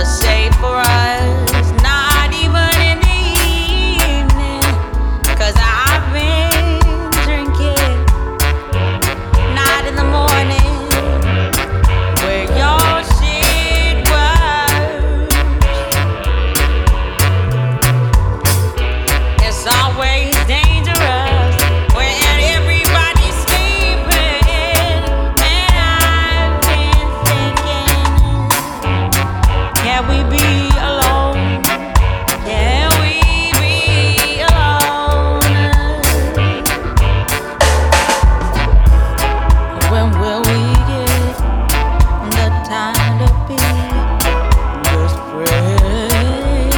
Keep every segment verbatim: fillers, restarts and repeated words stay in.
never safe for us, not even in the evening. Cause I've been drinking, not in the morning, where your shit was. It's always dangerous when everybody's sleeping, and I've been thinking, can we be alone? Can we be alone? When will we get the time to be just friends?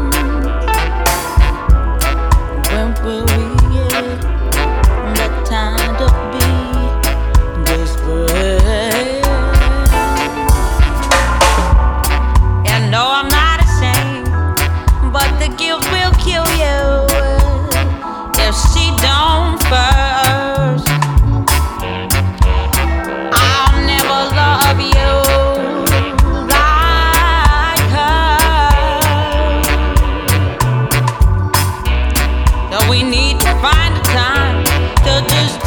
When will we get the time to be just friends? And no, I'm not ashamed, but the guilt will kill you if she don't first. I'll never love you like her. So we need to find a time to just